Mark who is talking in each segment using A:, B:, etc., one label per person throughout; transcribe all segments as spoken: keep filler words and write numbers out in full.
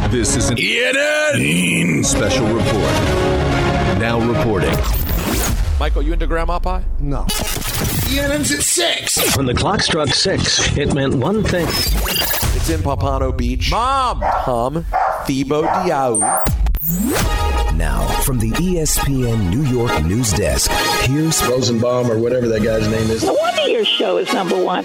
A: This is an E N N special report. Now reporting.
B: Michael, you into grandma pie?
C: No.
D: E N N's at six.
E: When the clock struck six, it meant one thing.
B: It's in Pompano Beach. Mom! Tom Thibault Diaw.
F: Now, from the E S P N New York news desk, here's
G: Rosenbaum or whatever that guy's name is.
H: No wonder your show is number one.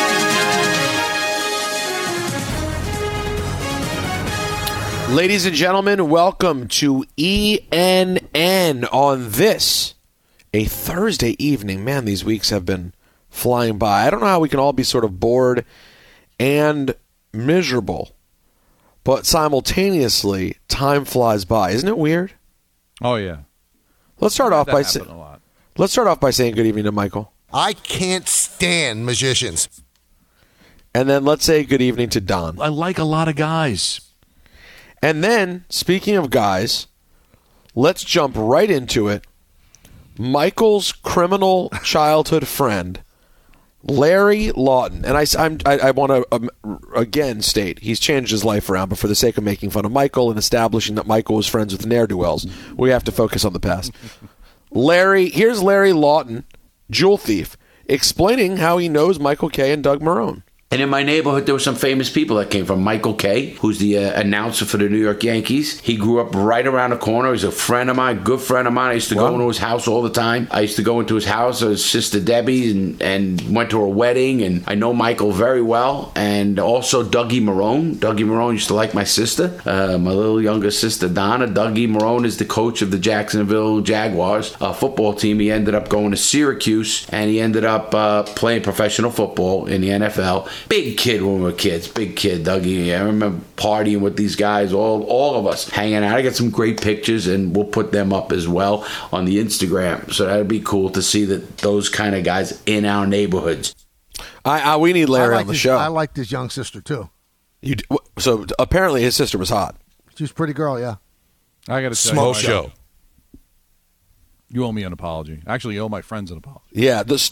B: Ladies and gentlemen, welcome to E N N on this, a Thursday evening. Man, these weeks have been flying by. I don't know how we can all be sort of bored and miserable, but simultaneously, time flies by. Isn't it weird?
I: Oh, yeah.
B: Let's start off by saying, let's start off by saying good evening to Michael.
C: I can't stand magicians.
B: And then let's say good evening to Don.
I: I like a lot of guys.
B: And then, speaking of guys, let's jump right into it. Michael's criminal childhood friend, Larry Lawton. And I, I'm, I, I want to, um, again, state, he's changed his life around, but for the sake of making fun of Michael and establishing that Michael was friends with ne'er-do-wells, we have to focus on the past. Larry, here's Larry Lawton, jewel thief, explaining how he knows Michael Kay and Doug Marrone.
J: And in my neighborhood, there were some famous people that came from. Michael Kay, who's the uh, announcer for the New York Yankees. He grew up right around the corner. He's a friend of mine, good friend of mine. I used to wow. go into his house all the time. I used to go into his house, his sister Debbie, and, and went to her wedding. And I know Michael very well. And also Dougie Marrone. Dougie Marrone used to like my sister, uh, my little younger sister Donna. Dougie Marrone is the coach of the Jacksonville Jaguars uh, football team. He ended up going to Syracuse, and he ended up uh, playing professional football in the N F L. Big kid when we were kids. Big kid, Dougie. I remember partying with these guys, all all of us, hanging out. I got some great pictures, and we'll put them up as well on the Instagram. So that'd be cool to see that those kind of guys in our neighborhoods.
B: I, I We need Larry on the
C: his,
B: show.
C: I liked his young sister, too.
B: You So apparently his sister was hot.
C: She was a pretty girl, yeah.
I: I got to say,
A: Smoke show.
I: You owe me an apology. Actually, you owe my friends an apology.
B: Yeah. This.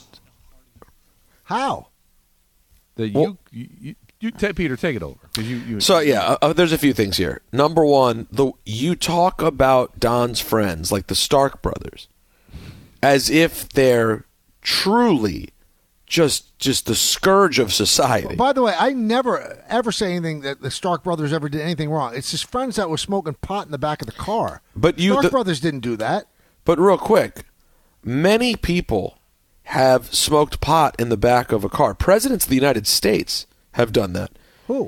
C: How?
I: That you, well, you, you, you t- Peter, take it over. You, you,
B: so yeah, uh, there's a few things here. Number one, the you talk about Don's friends, like the Stark brothers, as if they're truly just just the scourge of society.
C: By the way, I never ever say anything that the Stark brothers ever did anything wrong. It's his friends that were smoking pot in the back of the car.
B: But you,
C: Stark
B: the,
C: brothers didn't do that.
B: But real quick, many people have smoked pot in the back of a car. Presidents of the United States have done that.
C: Who?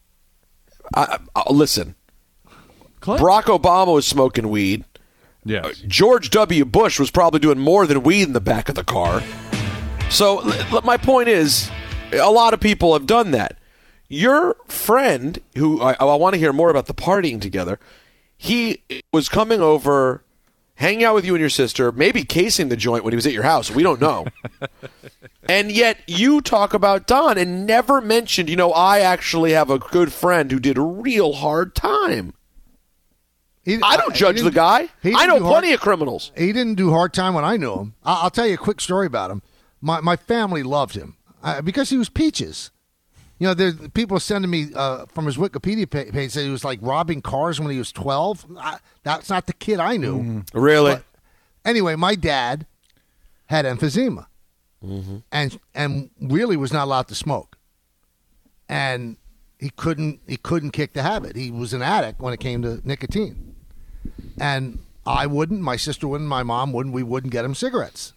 B: I, I, listen,
I: Clinton?
B: Barack Obama was smoking weed.
I: Yes.
B: Uh, George W. Bush was probably doing more than weed in the back of the car. So l- my point is, a lot of people have done that. Your friend, who I, I want to hear more about the partying together, he was coming over, hanging out with you and your sister, maybe casing the joint when he was at your house. We don't know. And yet you talk about Don and never mentioned, you know, I actually have a good friend who did a real hard time.
C: He,
B: I don't judge the guy. I know plenty hard, of criminals.
C: He didn't do hard time when I knew him. I'll, I'll tell you a quick story about him. My my family loved him uh, because he was peaches. You know, there's people sending me uh, from his Wikipedia page say he was like robbing cars when he was twelve. I, that's not the kid I knew.
B: Mm-hmm. Really?
C: But anyway, my dad had emphysema,
B: mm-hmm.
C: and and really was not allowed to smoke, and he couldn't he couldn't kick the habit. He was an addict when it came to nicotine, and I wouldn't, my sister wouldn't, my mom wouldn't. We wouldn't get him cigarettes,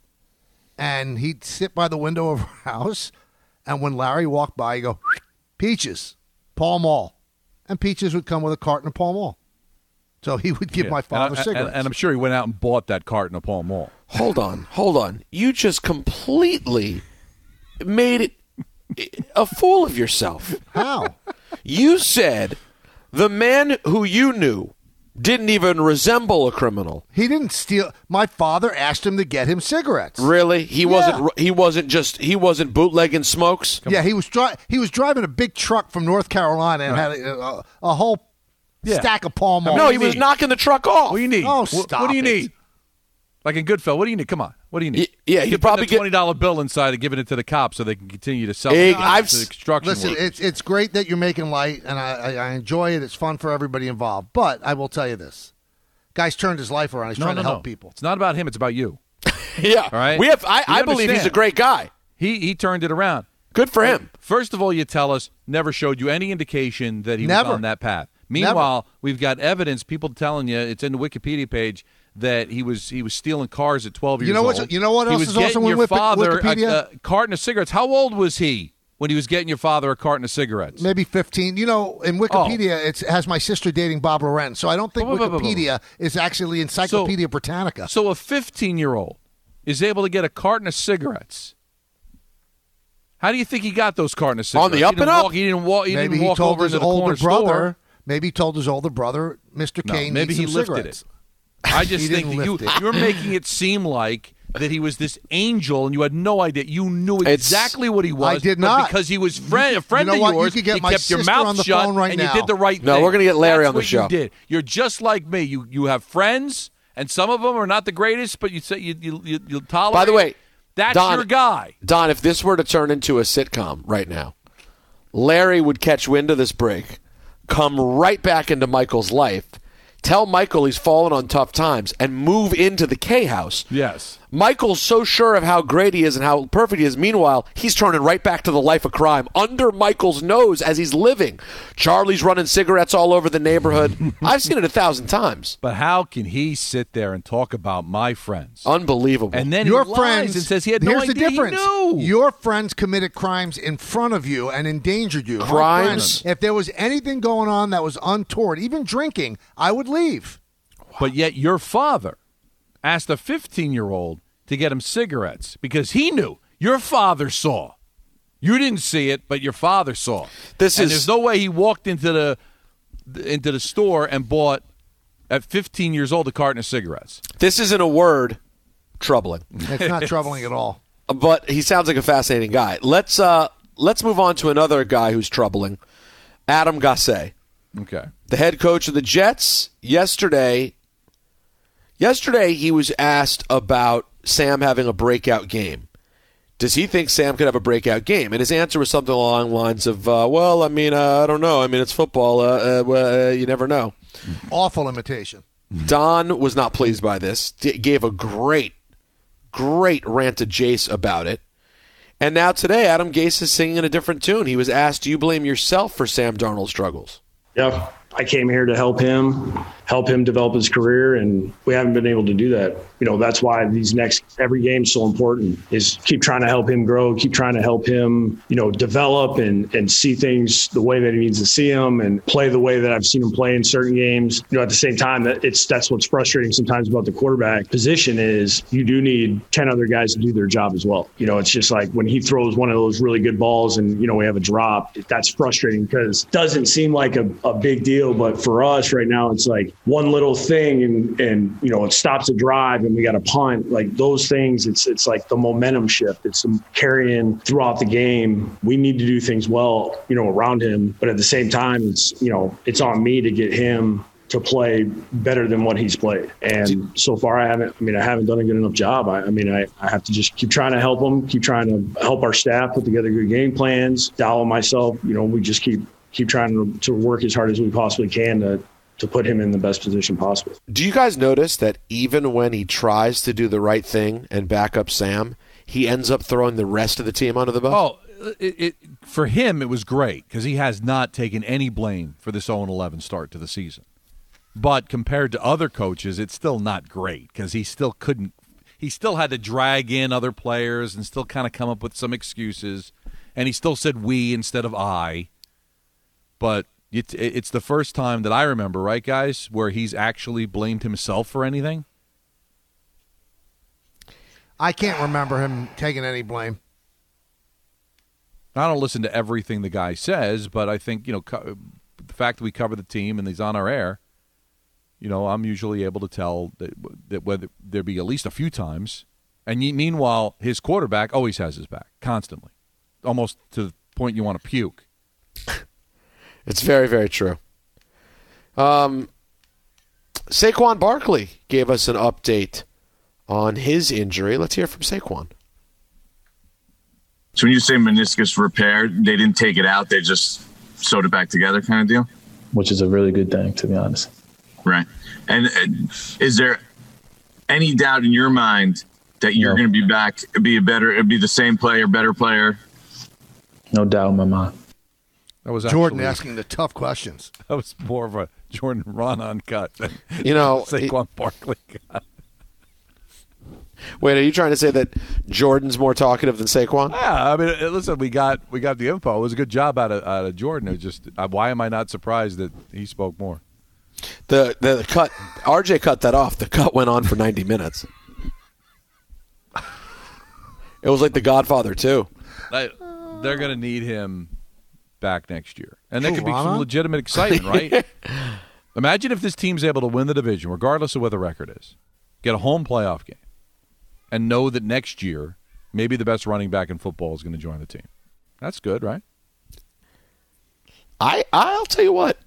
C: and he'd sit by the window of our house. And when Larry walked by, he'd go, Peaches, Pall Mall. And Peaches would come with a carton of Pall Mall. So he would give
I: yeah.
C: my father
I: and I,
C: cigarettes.
I: And, and I'm sure he went out and bought that carton of Pall Mall.
B: Hold on, hold on. You just completely made it a fool of yourself.
C: How?
B: You said the man who you knew didn't even resemble a criminal.
C: He didn't steal. My father asked him to get him cigarettes.
B: Really? He
C: yeah.
B: wasn't. He wasn't just. He wasn't bootlegging smokes.
C: Come yeah, on. he was. Dri- he was driving a big truck from North Carolina and right. had a, a, a whole yeah. stack of Pall Mall.
B: No, he was knocking the truck off.
I: What do you need?
C: Oh,
I: what,
C: stop
I: What do you
C: it.
I: need? Like in Goodfellas, what do you need? Come on. What do you need?
B: Y- yeah,
I: you
B: he'd
I: could put
B: probably
I: a
B: get-
I: twenty dollar bill inside and giving it to the cops so they can continue to sell
B: Hey,
I: it
B: I've
I: to
B: s-
I: construction
C: Listen,
I: workers.
C: it's it's great that you're making light, and I, I, I enjoy it. It's fun for everybody involved. But I will tell you this: guy's turned his life around. He's
I: no,
C: trying
I: no,
C: to help
I: no.
C: people.
I: It's not about him. It's about you.
B: Yeah.
I: All right.
B: We have. I,
I: You
B: I believe he's
I: understand.
B: a great guy.
I: He he turned it around.
B: Good for him.
I: First of all, you tell us never showed you any indication that he
C: Never.
I: was on that path. Meanwhile, we've got evidence, people telling you, it's in the Wikipedia page, that he was he was stealing cars at twelve years
C: You know
I: old.
C: what's- you know what
I: he
C: else
I: was
C: is also
I: getting
C: in
I: your
C: Wiki-
I: father a,
C: Wikipedia?
I: a carton of cigarettes. How old was he when he was getting your father a carton of cigarettes?
C: Maybe fifteen. You know, in Wikipedia, it's, it has my sister dating Bob Loren. So I don't think
I: Blah, blah, blah, blah,
C: Wikipedia is actually Encyclopedia Britannica.
I: So a fifteen-year-old is able to get a carton of cigarettes. How do you think he got those carton of cigarettes?
B: On the up
I: he didn't
B: and up.
I: Walk, he didn't walk. He
C: maybe
I: didn't
C: he
I: walk
C: told
I: over
C: his
I: to the
C: older
I: corner
C: brother.
I: store.
C: Maybe he told his older brother, Mister
I: No,
C: Kane,
I: maybe
C: needs
I: he
C: some
I: lifted
C: cigarettes.
I: it. I just
C: He
I: think
C: didn't
I: that you,
C: lift it.
I: you're making it seem like that he was this angel and you had no idea. You knew
B: It's-
I: exactly what he was.
C: I did
I: but
C: not.
I: because he was friend,
C: You
I: a friend
C: know
I: of
C: what? You
I: yours,
C: could get
I: you
C: my
I: kept your
C: sister
I: mouth
C: on the
I: shut
C: phone right
I: and
C: now.
I: you did the right
B: No,
I: thing.
B: we're gonna get Larry
I: That's
B: on the
I: what
B: show.
I: You did. You're just like me. You you have friends, and some of them are not the greatest, but you say you you, you, you tolerate.
B: By the way,
I: that's
B: Don,
I: your guy.
B: Don, if this were to turn into a sitcom right now, Larry would catch wind of this break, come right back into Michael's life, tell Michael he's fallen on tough times, and move into the K house.
I: Yes.
B: Michael's so sure of how great he is and how perfect he is. Meanwhile, he's turning right back to the life of crime under Michael's nose as he's living. Charlie's running cigarettes all over the neighborhood. I've seen it a thousand times.
I: But how can he sit there and talk about my friends?
B: Unbelievable.
I: And then
C: Your
I: he lies
C: friends
I: and says he had no
C: here's
I: idea.
C: the difference.
I: He knew.
C: Your friends committed crimes in front of you and endangered you. My
B: Crimes?
C: friends, if there was anything going on that was untoward, even drinking, I would leave.
I: But yet your father asked a fifteen-year-old to get him cigarettes because he knew. Your father saw. You didn't see it, but your father saw.
B: This
I: and
B: is-
I: there's no way he walked into the into the store and bought at fifteen years old a carton of cigarettes.
B: This isn't a word, troubling.
C: It's not troubling at all.
B: But he sounds like a fascinating guy. Let's uh, let's move on to another guy who's troubling, Adam Gase,
I: Okay.
B: the head coach of the Jets. Yesterday, yesterday he was asked about Sam having a breakout game. Does he think Sam could have a breakout game? And his answer was something along the lines of, uh, "Well, I mean, uh, I don't know. I mean, it's football. Uh, uh, uh, you never know."
C: Awful imitation.
B: Don was not pleased by this. D- gave a great, great rant to Jace about it. And now today, Adam Gase is singing in a different tune. He was asked, do you blame yourself for Sam Darnold's struggles?
G: Yeah, I came here to help him, help him develop his career, and we haven't been able to do that. You know, that's why these next, every game's so important, is keep trying to help him grow, keep trying to help him, you know, develop and, and see things the way that he needs to see them and play the way that I've seen him play in certain games. You know, at the same time, that it's that's what's frustrating sometimes about the quarterback position is you do need ten other guys to do their job as well. You know, it's just like when he throws one of those really good balls and, you know, we have a drop, that's frustrating because it doesn't seem like a, a big deal. But for us right now, it's like one little thing and, and, you know, it stops a drive and we got a punt. Like those things, it's it's like the momentum shift. It's some carrying throughout the game. We need to do things well, you know, around him. But at the same time, it's, you know, it's on me to get him to play better than what he's played. And so far, I haven't, I mean, I haven't done a good enough job. I, I mean, I, I have to just keep trying to help him, keep trying to help our staff put together good game plans. Dow and myself, you know, we just keep keep trying to, to work as hard as we possibly can to, to put him in the best position possible.
B: Do you guys notice that even when he tries to do the right thing and back up Sam, he ends up throwing the rest of the team under the bus?
I: Oh, it, it, for him, it was great because he has not taken any blame for this oh and eleven start to the season. But compared to other coaches, it's still not great because he still couldn't – he still had to drag in other players and still kind of come up with some excuses. And he still said we instead of I. But it, it's the first time that I remember, right, guys, where he's actually blamed himself for anything?
C: I can't remember him taking any blame.
I: I don't listen to everything the guy says, but I think, you know, co- the fact that we cover the team and he's on our air, you know, I'm usually able to tell that, that whether there be at least a few times. And ye- meanwhile, his quarterback always has his back, constantly, almost to the point you want to puke.
B: It's very, very true. Um, Saquon Barkley gave us an update on his injury. Let's hear from Saquon.
K: So when you say meniscus repair, they didn't take it out, they just sewed it back together kind of deal?
L: Which is a really good thing, to be honest.
K: Right. And uh, is there any doubt in your mind that you're no. going to be back, be a better, be the same player, better player?
L: No doubt in my mind.
I: That was
C: Jordan
I: actually,
C: asking the tough questions.
I: That was more of a Jordan Ron cut than
B: you know,
I: Saquon Barkley cut.
B: Wait, are you trying to say that Jordan's more talkative than Saquon?
I: Yeah, I mean, listen, we got we got the info. It was a good job out of, out of Jordan. It was just, uh, why am I not surprised that he spoke more?
B: The the cut, R J cut that off. The cut went on for ninety minutes. It was like The Godfather too.
I: Like, they're going to need him back next year, and there
C: Ooh,
I: could be
C: Rana?
I: some legitimate excitement, right? Imagine if this team's able to win the division, regardless of what the record is, get a home playoff game, and know that next year maybe the best running back in football is going to join the team. That's good, right?
B: I I'll tell you what,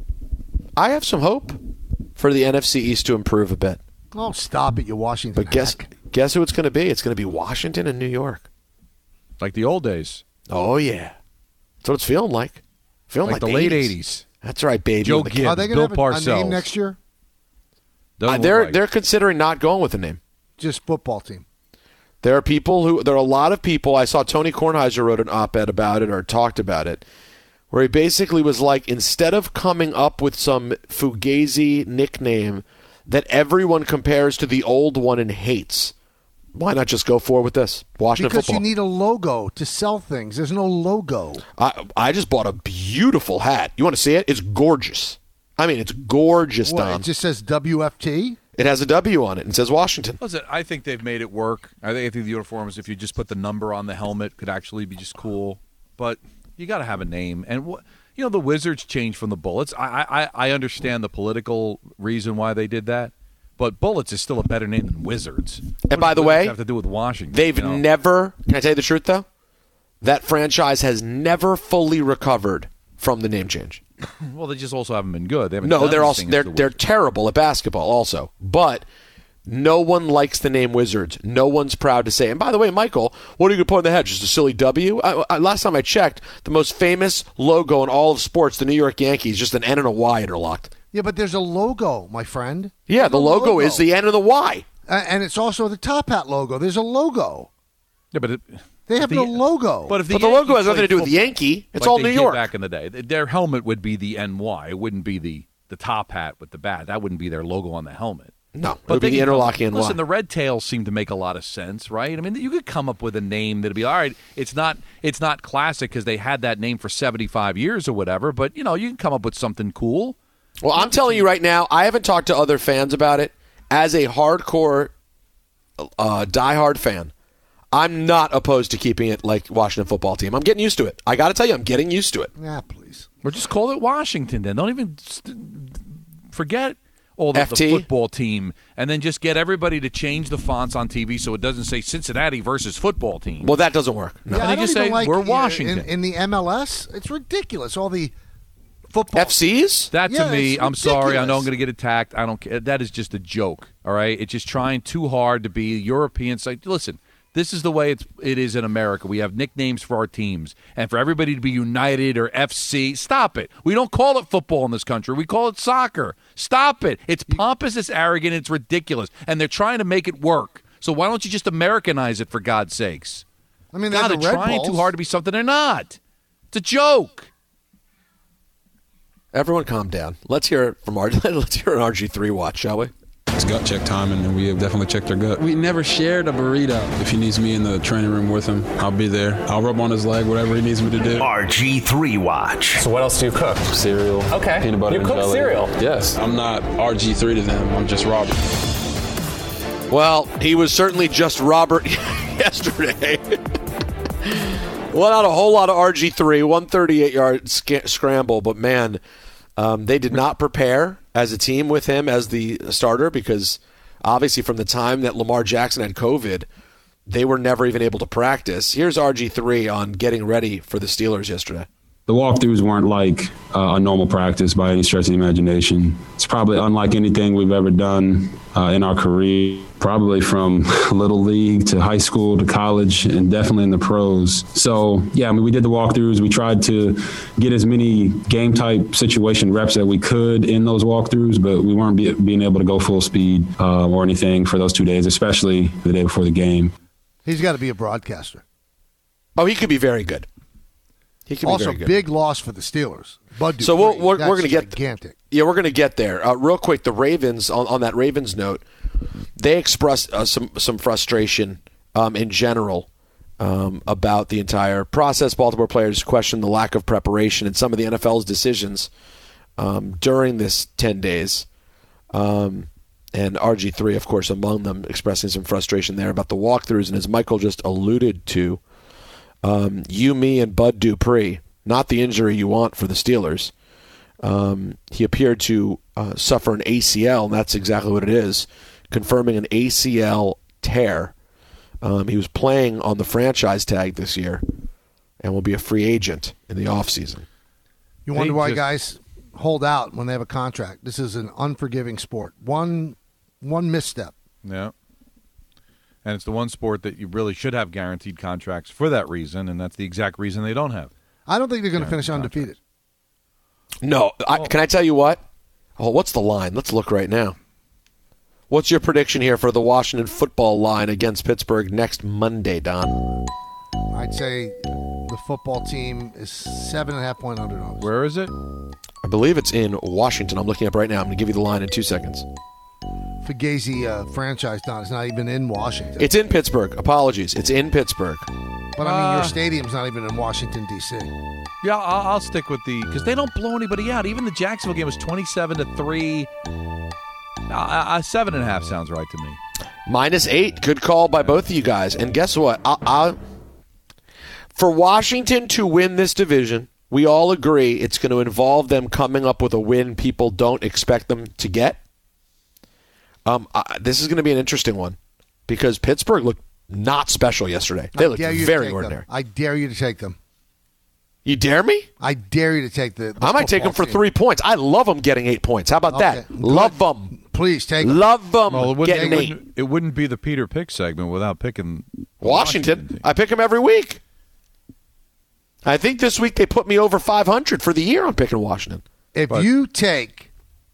B: I have some hope for the N F C East to improve a bit.
C: Oh, stop it, you Washington.
B: But guess
C: hack.
B: guess who it's going to be? It's going to be Washington and New York.
I: Like the old days.
B: Oh yeah, that's what it's feeling like. Feeling
I: like,
B: like
I: the late eighties.
B: That's right, baby.
I: Joe
B: The-
I: Gibbs,
C: Are they
I: Bill
C: going to have a, a
I: Parcells.
C: name next year?
I: Doesn't
B: Uh,
I: look
B: they're
I: like.
B: they're considering not going with a name.
C: Just football team.
B: There are people who there are a lot of people. I saw Tony Kornheiser wrote an op-ed about it or talked about it, where he basically was like, instead of coming up with some fugazi nickname that everyone compares to the old one and hates, why not just go forward with this Washington
C: Because
B: Football?
C: you need a logo to sell things. There's no logo.
B: I I just bought a beautiful hat. You want to see it? It's gorgeous. I mean, it's gorgeous,
C: What,
B: Dom.
C: it just says W F T?
B: It has a W on it and says Washington.
I: Listen, I think they've made it work. I think, I think the uniforms, if you just put the number on the helmet, could actually be just cool. But you got to have a name. And, what you know, the Wizards changed from the Bullets. I, I, I understand the political reason why they did that. But Bullets is still a better name than Wizards. What
B: And by
I: does
B: the way,
I: have to do with Washington.
B: They've
I: you know?
B: never, can I tell you the truth, though? That franchise has never fully recovered from the name change.
I: Well, they just also haven't been good. They haven't
B: No,
I: done
B: they're
I: anything
B: also
I: as
B: they're
I: the
B: they're
I: Wizards.
B: terrible at basketball also. But no one likes the name Wizards. No one's proud to say it. And by the way, Michael, what are you going to put on the head? Just a silly W? I, I, last time I checked, the most famous logo in all of sports, the New York Yankees, just an N and a Y interlocked.
C: Yeah, but there's a logo, my friend.
B: Yeah,
C: There's
B: the
C: a
B: logo, is the N and the Y.
C: Uh, and it's also the Top Hat logo. There's a logo.
I: Yeah, but it,
C: They have
I: the-
C: no logo.
I: But, if the,
B: But the
I: Yankees
B: logo has nothing to
I: played
B: do with the
I: football,
B: Yankee. It's
I: like
B: all
I: they
B: New
I: did
B: York.
I: back in the day. Their helmet would be the N Y. It wouldn't be the, the top hat with the bat. That wouldn't be their logo on the helmet.
B: No, it
I: But
B: would be
I: they
B: the
I: can come-
B: interlocking N Y.
I: Listen, the red tails seem to make a lot of sense, right? I mean, you could come up with a name that'd be all right. It's not it's not classic because they had that name for seventy-five years or whatever. But you know, you can come up with something cool.
B: Well, I'm telling you right now, I haven't talked to other fans about it. As a hardcore, uh, diehard fan, I'm not opposed to keeping it like Washington Football Team. I'm getting used to it. I got to tell you, I'm getting used to it.
C: Yeah, please.
I: Or just call it Washington then. Don't even st- forget all the,
B: F T?
I: the football team, and then just get everybody to change the fonts on T V so it doesn't say Cincinnati versus football team.
B: Well, that doesn't work. No.
C: Yeah,
I: And
C: I
I: they
C: don't
I: just
C: even
I: say,
C: like,
I: we're
C: uh,
I: Washington.
C: In, in the M L S, it's ridiculous. All the football.
B: F Cs?
I: That to
C: Yeah,
I: me,
C: it's
I: I'm sorry. I know I'm
C: ridiculous.
I: going to get attacked. I don't care. That is just a joke. All right, it's just trying too hard to be European. Like, listen, this is the way it's it is in America. We have nicknames for our teams, and for everybody to be United or F C. Stop it. We don't call it football in this country. We call it soccer. Stop it. It's pompous. It's arrogant. It's ridiculous, and they're trying to make it work. So why don't you just Americanize it for God's sakes?
C: I mean,
I: God,
C: they're
I: they're
C: the Red
I: trying too
C: Bulls.
I: hard to be something they're not. It's a joke.
B: Everyone calm down. Let's hear it from R G. Let's hear an R G three watch, shall we?
M: It's gut check time, and we have definitely checked their gut. We never shared a burrito. If he needs me in the training room with him, I'll be there. I'll rub on his leg, whatever he needs me to do.
F: R G three Watch.
N: So what else do you cook?
M: Cereal.
N: Okay.
M: Peanut butter
N: You
M: and
N: cook
M: jelly.
N: cereal?
M: Yes. I'm not R G three to them. I'm just Robert.
B: Well, he was certainly just Robert yesterday. Well, not a whole lot of R G three, one thirty-eight yard sc- scramble, but man, um, they did not prepare as a team with him as the starter because obviously from the time that Lamar Jackson had COVID, they were never even able to practice. Here's R G three on getting ready for the Steelers yesterday.
M: The walkthroughs weren't like uh, a normal practice by any stretch of the imagination. It's probably unlike anything we've ever done uh, in our career, probably from little league to high school to college and definitely in the pros. So, yeah, I mean, we did the walkthroughs. We tried to get as many game type situation reps that we could in those walkthroughs, but we weren't be, being able to go full speed uh, or anything for those two days, especially the day before the game.
C: He's got to be a broadcaster.
B: Oh, he could be very good. He could
C: also,
B: be very good.
C: big loss for the Steelers. Bud
B: so we'll, we're,
C: That's
B: we're going to get
C: gigantic.
B: Yeah, we're going to get there. Uh, real quick, the Ravens, on, on that Ravens note, they expressed uh, some, some frustration um, in general um, about the entire process. Baltimore players questioned the lack of preparation and some of the N F L's decisions um, during this ten days. Um, and R G three, of course, among them, expressing some frustration there about the walkthroughs. And as Michael just alluded to, um, you, me, and Bud Dupree, not the injury you want for the Steelers. Um, he appeared to uh, suffer an A C L, and that's exactly what it is, confirming an A C L tear. Um, he was playing on the franchise tag this year and will be a free agent in the offseason.
C: You wonder why guys hold out when they have a contract. This is an unforgiving sport. One, one misstep.
I: Yeah. And it's the one sport that you really should have guaranteed contracts for that reason, and that's the exact reason they don't have.
C: I don't think they're going to finish undefeated.
B: No. I, can I tell you what? Oh, what's the line? Let's look right now. What's your prediction here for the Washington football line against Pittsburgh next Monday, Don?
C: I'd say the football team is seven and a half point underdogs.
I: Where is it?
B: I believe it's in Washington. I'm looking up right now. I'm going to give you the line in two seconds.
C: Fugazi uh, franchise, Don, is not even in Washington.
B: It's in Pittsburgh. Apologies. It's in Pittsburgh.
C: But, I mean,
I: Uh,
C: your stadium's not even in Washington, D C
I: Yeah, I'll, I'll stick with the – because they don't blow anybody out. Even the Jacksonville game was twenty-seven to three. Uh, uh, seven and a half sounds right to me.
B: Minus eight. Good call by both of you guys. And guess what? I, I, for Washington to win this division, we all agree it's going to involve them coming up with a win people don't expect them to get. Um, I, this is going to be an interesting one because Pittsburgh looked not special yesterday. They
C: I
B: looked
C: dare you to
B: very
C: take
B: ordinary.
C: them. I dare you to take them.
B: You dare me?
C: I dare you to take the. the
B: I might take them for
C: team.
B: three points. I love them getting eight points. How about
C: Okay,
B: that?
C: good.
B: Love them.
C: Please take them.
B: Love them
I: Well, it wouldn't,
B: getting
I: it,
B: eight.
I: wouldn't, it wouldn't be the Peter Pick segment without picking
B: Washington.
I: Washington.
B: I pick them every week. I think this week they put me over five hundred for the year on picking Washington.
C: If
B: But-
C: you take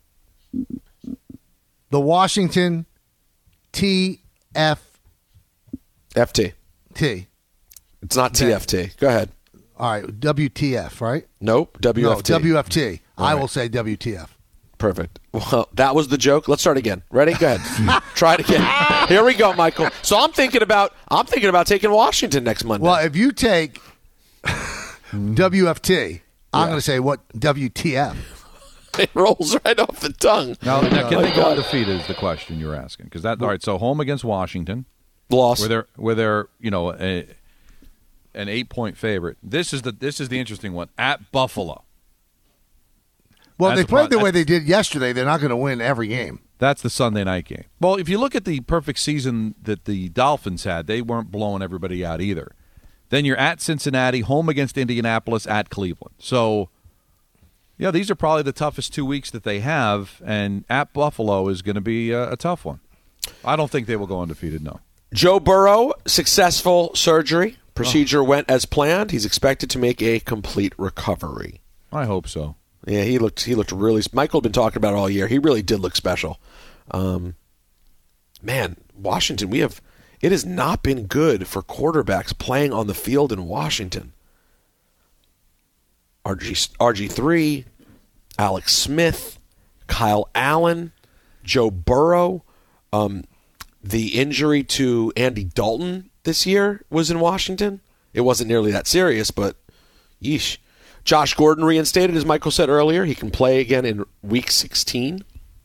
C: the Washington T F
B: F T.
C: T.
B: It's not T F T. Go ahead.
C: All right, W T F, right?
B: Nope, W F T.
C: No, W F T.
B: All
C: I
B: right.
C: will say W T F.
B: Perfect. Well, that was the joke. Let's start again. Ready? Go ahead. Try it again. Here we go, Michael. So I'm thinking about I'm thinking about taking Washington next Monday.
C: Well, if you take W F T, I'm going to say what W T F.
B: It rolls right off the tongue.
I: Now, now can
B: Oh,
I: they go
B: God.
I: undefeated is the question you're asking. Because that all right, so home against Washington.
B: Loss.
I: Where they're, where they're you know, a, an eight-point favorite. This is the this is the interesting one. At Buffalo.
C: Well,
I: That's
C: they
I: the
C: played
I: pro-
C: the way
I: that's-
C: they did yesterday. They're not going to win every game.
I: That's the Sunday night game. Well, if you look at the perfect season that the Dolphins had, they weren't blowing everybody out either. Then you're at Cincinnati, home against Indianapolis, at Cleveland. So, yeah, these are probably the toughest two weeks that they have, and at Buffalo is going to be a, a tough one. I don't think they will go undefeated, no.
B: Joe Burrow, successful surgery. Procedure oh. went as planned. He's expected to make a complete recovery.
I: I hope so.
B: Yeah, he looked he looked really – Michael had been talking about it all year. He really did look special. Um, man, Washington, we have – it has not been good for quarterbacks playing on the field in Washington. R G, R G three, Alex Smith, Kyle Allen, Joe Burrow. Um, the injury to Andy Dalton this year was in Washington. It wasn't nearly that serious, but yeesh. Josh Gordon reinstated, as Michael said earlier. He can play again in Week sixteen.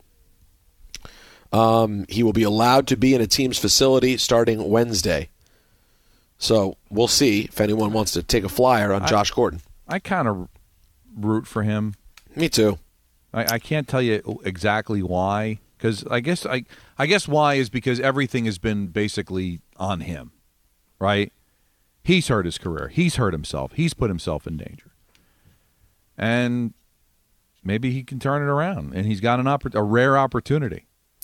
B: Um, he will be allowed to be in a team's facility starting Wednesday. So we'll see if anyone wants to take a flyer on
I: I,
B: Josh Gordon.
I: I kind of root for him.
B: Me too.
I: I, I can't tell you exactly why, because I guess I I guess why is because everything has been basically on him, right? He's hurt his career. He's hurt himself. He's put himself in danger. and maybe he can turn it around, and he's got an oppor- a rare opportunity.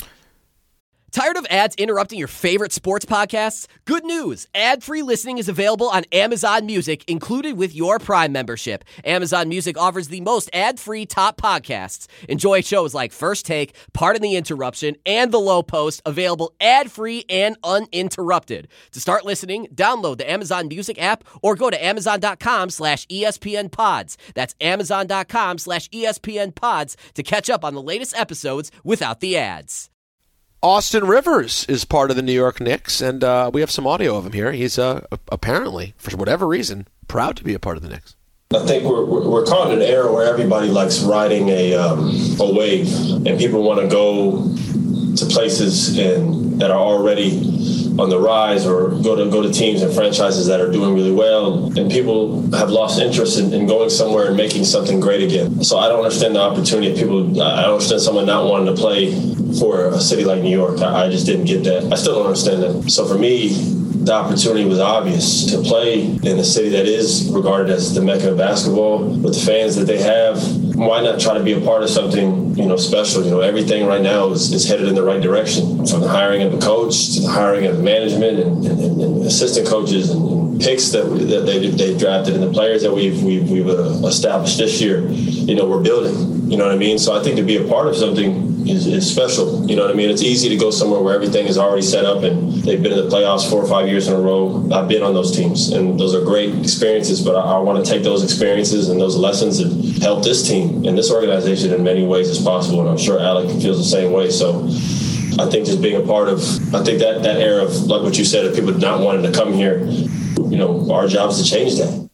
N: Tired of ads interrupting your favorite sports podcasts? Good news! Ad-free listening is available on Amazon Music, included with your Prime membership. Amazon Music offers the most ad-free top podcasts. Enjoy shows like First Take, Pardon the Interruption, and The Low Post, available ad-free and uninterrupted. To start listening, download the Amazon Music app or go to amazon.com slash ESPN pods. That's amazon.com slash ESPN pods to catch up on the latest episodes without the ads.
B: Austin Rivers is part of the New York Knicks, and uh, we have some audio of him here. He's uh, apparently, for whatever reason, proud to be a part of the Knicks.
O: I think we're we're caught in an era where everybody likes riding a um, a wave, and people want to go to places and that are already on the rise, or go to go to teams and franchises that are doing really well. And people have lost interest in, in going somewhere and making something great again. So I don't understand the opportunity of people. I don't understand someone not wanting to play for a city like New York. I, I just didn't get that. I still don't understand that. So for me, the opportunity was obvious to play in a city that is regarded as the Mecca of basketball with the fans that they have. Why not try to be a part of something, you know, special? You know, everything right now is, is headed in the right direction, from the hiring of a coach to the hiring of management and, and, and assistant coaches and picks that, that they they drafted and the players that we've we've, we've uh, established this year. You know, we're building. You know what I mean? So I think to be a part of something is, is special. You know what I mean? It's easy to go somewhere where everything is already set up and they've been in the playoffs four or five years in a row. I've been on those teams, and those are great experiences, but I, I want to take those experiences and those lessons and help this team and this organization in many ways as possible. And I'm sure Alec feels the same way. So I think just being a part of, I think that, that era of, like what you said, of people not wanting to come here, you know, our job is to change that.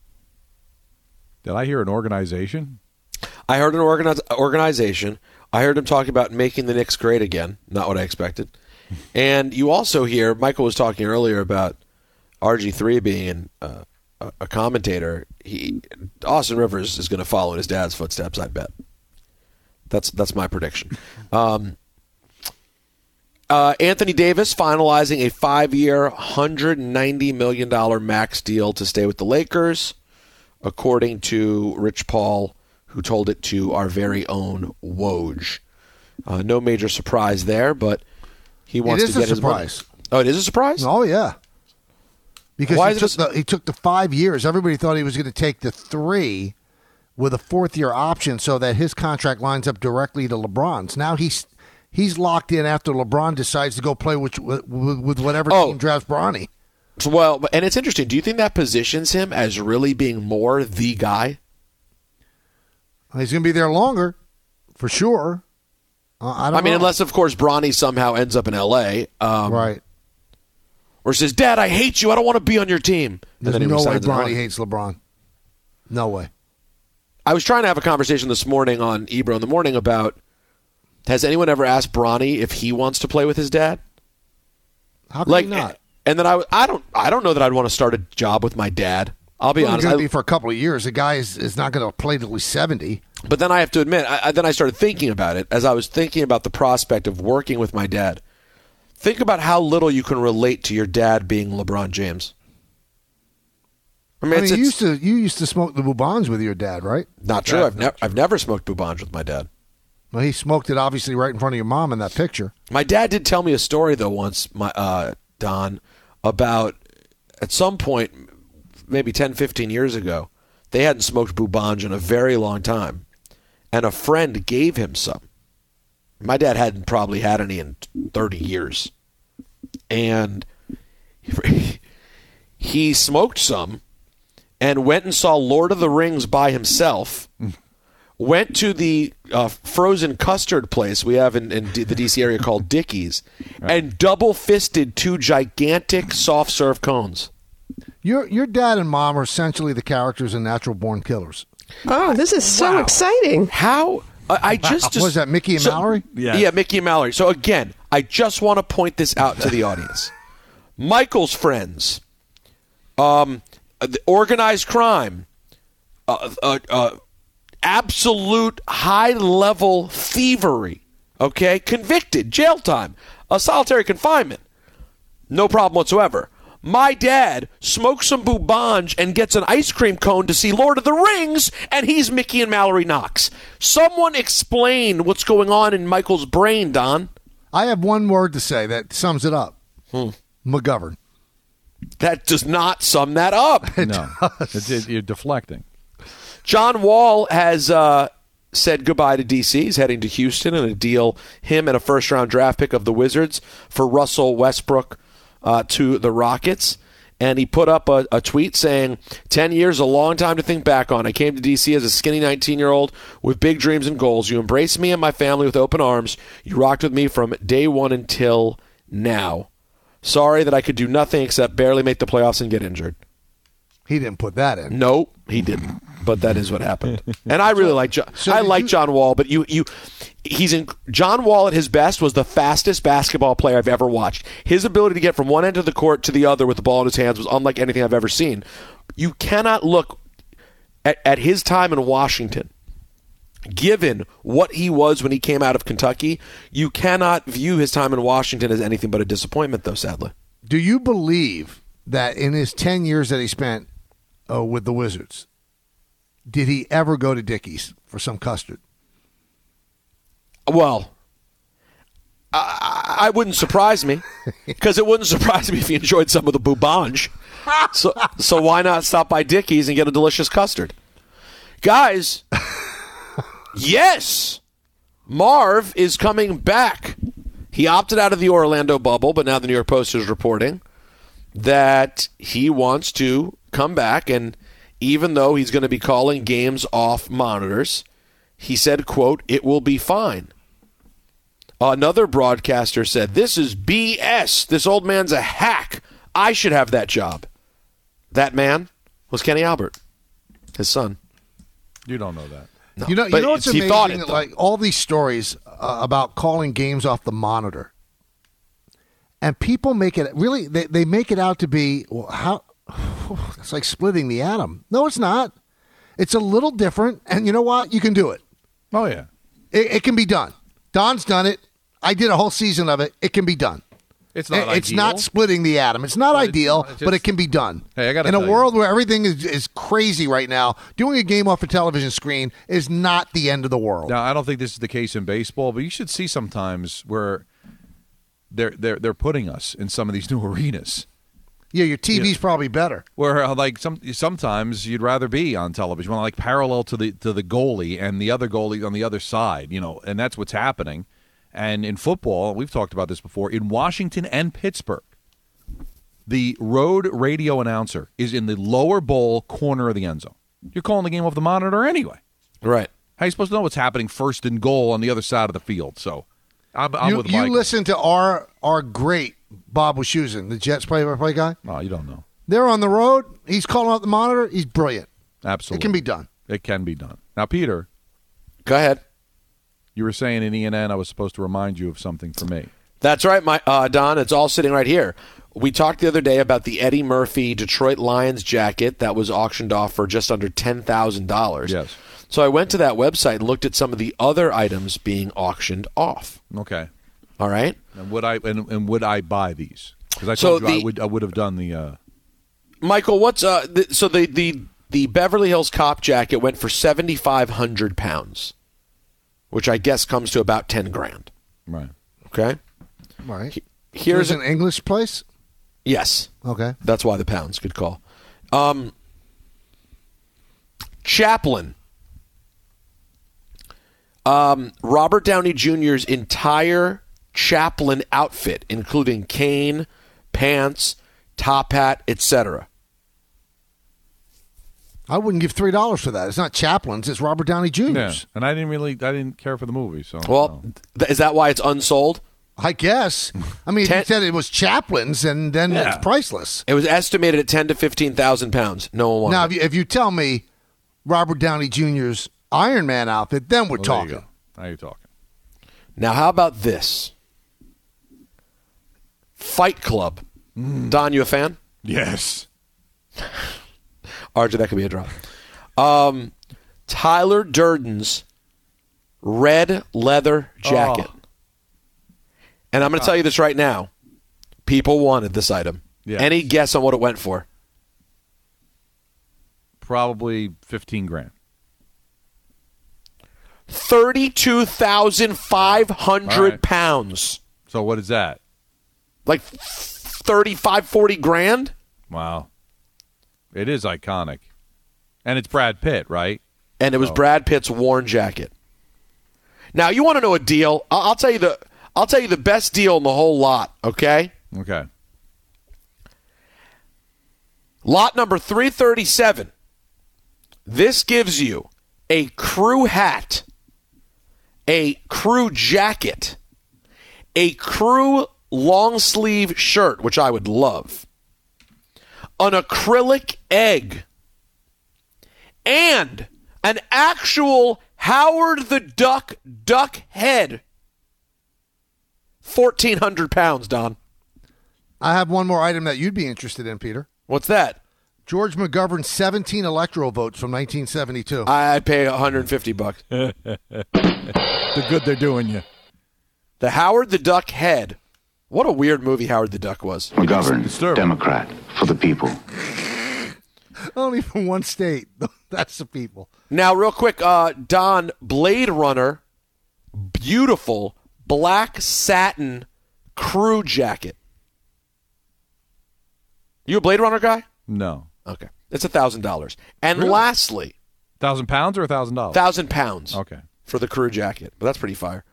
I: Did I hear an organization?
B: I heard an organiz- organization. I heard him talking about making the Knicks great again. Not what I expected. And you also hear, Michael was talking earlier about R G three being uh, a commentator. He Austin Rivers is going to follow in his dad's footsteps, I bet. That's that's my prediction. Um, uh, Anthony Davis finalizing a five-year, one hundred ninety million dollars max deal to stay with the Lakers, according to Rich Paul, who told it to our very own Woj. Uh, no major surprise there, but he wants to get his money. It is a surprise. Oh, it is a surprise?
C: Oh, yeah. Because
B: Why
C: he,
B: is
C: took
B: it
C: the, he took the five years. Everybody thought he was going to take the three with a fourth-year option so that his contract lines up directly to LeBron's. Now he's he's locked in after LeBron decides to go play with, with, with whatever
B: Oh.
C: team drafts Bronny.
B: Well, and it's interesting. Do you think that positions him as really being more the guy?
C: He's going to be there longer, for sure. Uh, I don't
B: I mean,
C: know.
B: unless, of course, Bronny somehow ends up in L A. Um,
C: right.
B: Or says, Dad, I hate you. I don't want to be on your team. And
C: There's
B: then he
C: no way
B: resigns in L A.
C: Bronny hates LeBron. No way.
B: I was trying to have a conversation this morning on Ebro in the Morning about, has anyone ever asked Bronny if he wants to play with his dad?
C: How can
B: like,
C: he not?
B: And then I, I don't I don't know that I'd want to start a job with my dad. I'll be
C: Well,
B: honest.
C: He's going to
B: I-
C: be for a couple of years. The guy is, is not going to play till he's seventy.
B: But then I have to admit, I, I, then I started thinking about it as I was thinking about the prospect of working with my dad. Think about how little you can relate to your dad being LeBron James. I
C: I
B: mean,
C: mean,
B: it's,
C: you
B: it's
C: used to you used to smoke the Bubons with your dad, right?
B: not true. I've, never I've never smoked Boubange with my dad.
C: Well, he smoked it obviously right in front of your mom in that picture.
B: My dad did tell me a story, though, once, my uh, Don, about at some point, maybe ten, fifteen years ago, they hadn't smoked Boubange in a very long time, and a friend gave him some. My dad hadn't probably had any in thirty years. And he smoked some and went and saw Lord of the Rings by himself, went to the uh, frozen custard place we have in, in D- the D C area called Dickie's, and double-fisted two gigantic soft-serve cones.
C: Your your dad and mom are essentially the characters in Natural Born Killers.
P: Oh, this is so
B: Wow.
P: exciting.
B: How? I I just, just
C: Was that Mickey and
B: so-
C: Mallory?
I: Yeah.
B: Yeah, Mickey and Mallory. So again, I just want to point this out to the audience. Michael's friends, um, the organized crime, uh, uh, uh, absolute high-level thievery, okay? Convicted, jail time, a solitary confinement. No problem whatsoever. My dad smokes some boubange and gets an ice cream cone to see Lord of the Rings, and he's Mickey and Mallory Knox. Someone explain what's going on in Michael's brain, Don.
C: I have one word to say that sums it up.
B: Hmm.
C: McGovern.
B: That does not sum that up.
C: It
I: No,
C: does.
I: it's, it, you're deflecting.
B: John Wall has uh, said goodbye to D C. He's heading to Houston in a deal, him and a first-round draft pick of the Wizards for Russell Westbrook uh, to the Rockets. And he put up a, a tweet saying, ten years is a long time to think back on. I came to D C as a skinny nineteen-year-old with big dreams and goals. You embraced me and my family with open arms. You rocked with me from day one until now. Sorry that I could do nothing except barely make the playoffs and get injured.
C: He didn't put that in.
B: No, he didn't. But that is what happened. And I really like John.
C: So
B: I
C: did
B: like
C: you-
B: John Wall, but you, you, he's in. John Wall at his best was the fastest basketball player I've ever watched. His ability to get from one end of the court to the other with the ball in his hands was unlike anything I've ever seen. You cannot look at, at his time in Washington. Given what he was when he came out of Kentucky, you cannot view his time in Washington as anything but a disappointment, though, sadly.
C: Do you believe that in his ten years that he spent uh, with the Wizards, did he ever go to Dickey's for some custard?
B: Well, I, I wouldn't surprise me, because it wouldn't surprise me if he enjoyed some of the boubange. So, so why not stop by Dickey's and get a delicious custard? Guys, yes, Marv is coming back. He opted out of the Orlando bubble, but now the New York Post is reporting that he wants to come back, and even though he's going to be calling games off monitors, he said, quote, "It will be fine." Another broadcaster said, "This is B S. This old man's a hack. I should have that job." That man was Kenny Albert, his son.
I: You don't know that.
B: No,
C: you know, you
B: but
C: know what's
B: he
C: amazing?
B: thought it, though.
C: Like all these stories uh, about calling games off the monitor, and people make it really. They, they make it out to be well, how it's like splitting the atom. No, it's not. It's a little different, and you know what? You can do it.
I: Oh yeah,
C: it, it can be done. Don's done it. I did a whole season of it. It can be done.
I: It's not.
C: It, it's
I: ideal.
C: not splitting the atom. It's not
I: But it's
C: ideal,
I: not- it's
C: but it
I: just-
C: can be done.
I: Hey, I gotta
C: In a
I: tell you.
C: world where everything is, is crazy right now, doing a game off a television screen is not the end of the world.
I: Now, I don't think this is the case in baseball, but you should see sometimes where they're they're they're putting us in some of these new arenas.
C: Yeah, your T V's
I: Yeah.
C: probably better.
I: Where uh, like some sometimes you'd rather be on television, well, like parallel to the to the goalie and the other goalie on the other side, you know, and that's what's happening. And in football, we've talked about this before, in Washington and Pittsburgh, the road radio announcer is in the lower bowl corner of the end zone. You're calling the game off the monitor anyway.
B: Right.
I: How are you supposed to know what's happening first and goal on the other side of the field? So I'm, I'm
C: you
I: with
C: you
I: Michael.
C: listen to our our great Bob Wischusen, the Jets play-by-play guy.
I: Oh, you don't know.
C: They're on the road. He's calling out the monitor. He's brilliant.
I: Absolutely.
C: It can be done.
I: It can be done. Now, Peter.
B: Go ahead.
I: You were saying in E N N I was supposed to remind you of something for me.
B: That's right, my uh, Don. It's all sitting right here. We talked the other day about the Eddie Murphy Detroit Lions jacket that was auctioned off for just under ten thousand dollars.
I: Yes.
B: So I went to that website and looked at some of the other items being auctioned off.
I: Okay.
B: All right.
I: And would I and, and would I buy these? Because I
B: So
I: told you I
B: the-
I: would I would have done the. Uh,
B: Michael, what's uh? The, so the, the the Beverly Hills Cop jacket went for seventy five hundred pounds, which I guess comes to about ten grand.
I: Right.
B: Okay.
C: Right.
B: Here's
C: There's an English place.
B: Yes.
C: Okay.
B: That's why the pounds. Good call. Um, Chaplin. Um, Robert Downey Junior's entire Chaplin outfit, including cane, pants, top hat, et cetera.
C: I wouldn't give three dollars for that. It's not Chaplin's. It's Robert Downey
I: yeah.
C: Junior's.
I: And I didn't really I didn't care for the movie. So
B: Well, th- is that why it's unsold?
C: I guess. I mean,
B: Ten-
C: if you said it was Chaplin's, and then
B: Yeah.
C: it's priceless.
B: It was estimated at ten to fifteen thousand pounds. No one wanted.
C: Now,
B: it.
C: if you, if you tell me Robert Downey Junior's Iron Man outfit, then we're
I: Well, there you
C: talking.
I: go. Now you're talking.
B: Now, how about this? Fight Club. Don, you a fan?
I: Yes.
B: R J, that could be a drop. Um, Tyler Durden's red leather jacket.
I: Oh.
B: And I'm going to tell you this right now. People wanted this item.
I: Yeah.
B: Any guess on what it went for?
I: Probably fifteen grand.
B: Thirty-two thousand five hundred
I: right.
B: pounds.
I: So what is that?
B: Like thirty-five, forty grand?
I: Wow. It is iconic. And it's Brad Pitt, right?
B: And it was
I: oh.
B: Brad Pitt's worn jacket. Now, you want to know a deal? I'll, I'll tell you the I'll tell you the best deal in the whole lot, okay?
I: Okay.
B: Lot number three thirty-seven. This gives you a crew hat, a crew jacket, a crew long sleeve shirt, which I would love, an acrylic egg, and an actual Howard the Duck duck head. fourteen hundred pounds, Don.
C: I have one more item that you'd be interested in, Peter.
B: What's that?
C: George McGovern's seventeen electoral votes from nineteen seventy-two.
B: I'd pay one hundred fifty bucks.
I: The good they're doing you.
B: The Howard the Duck head. What a weird movie Howard the Duck was.
P: McGovern, Democrat, for the people.
C: Only from one state. That's the people.
B: Now, real quick, uh, Don, Blade Runner, beautiful black satin crew jacket. You a Blade Runner guy?
I: No.
B: Okay. It's one thousand dollars. And
I: Really?
B: lastly,
I: Thousand pounds or a thousand dollars?
B: one thousand pounds
I: Okay.
B: for the crew jacket. But that's pretty fire.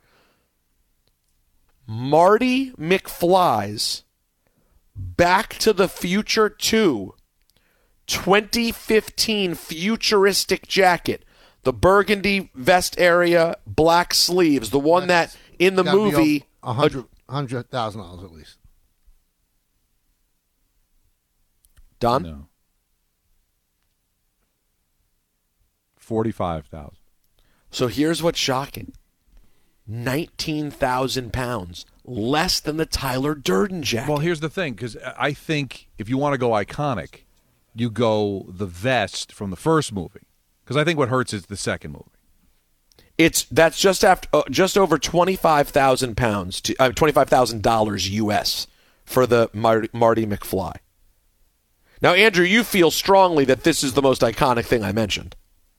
B: Marty McFly's Back to the Future two twenty fifteen futuristic jacket. The burgundy vest area, black sleeves. The one that in the
C: Gotta be
B: movie...
C: a hundred hundred thousand dollars at least.
B: Don?
I: No. Forty-five thousand.
B: So here's what's shocking. nineteen thousand pounds. Less than the Tyler Durden jacket.
I: Well, here's the thing, because I think if you want to go iconic, you go the vest from the first movie. Because I think what hurts is the second movie.
B: It's that's just after uh, just over twenty-five thousand pounds to uh, twenty-five thousand dollars U S for the Marty, Marty McFly. Now, Andrew, you feel strongly that this is the most iconic thing I mentioned.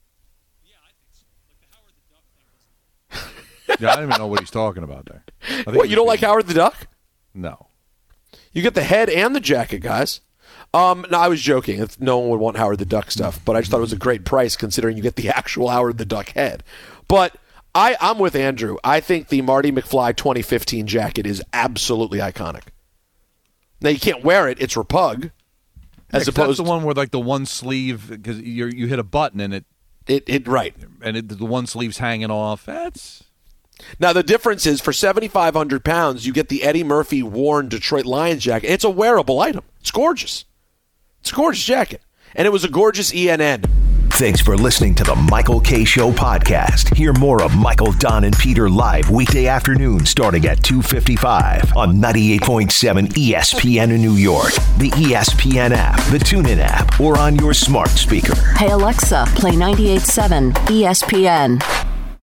I: Yeah, I don't even know what he's talking about there. I think
B: What, you don't like Howard the Duck?
I: No.
B: You get the head and the jacket, guys. Um, no, I was joking. It's, no one would want Howard the Duck stuff, but I just thought it was a great price considering you get the actual Howard the Duck head. But I, I'm with Andrew. I think the Marty McFly twenty fifteen jacket is absolutely iconic. Now, you can't wear it. It's repug. As
I: Yeah,
B: opposed
I: that's the one where like the one sleeve, because you you hit a button and it
B: it it right
I: and it, the one sleeve's hanging off. That's
B: Now, the difference is for seventy-five hundred pounds, you get the Eddie Murphy worn Detroit Lions jacket. It's a wearable item. It's gorgeous. It's a gorgeous jacket. And it was a gorgeous E N N.
F: Thanks for listening to the Michael K. Show podcast. Hear more of Michael, Don, and Peter live weekday afternoon starting at two fifty-five on ninety-eight point seven E S P N in New York, the E S P N app, the TuneIn app, or on your smart speaker.
Q: Hey, Alexa, play ninety-eight point seven E S P N.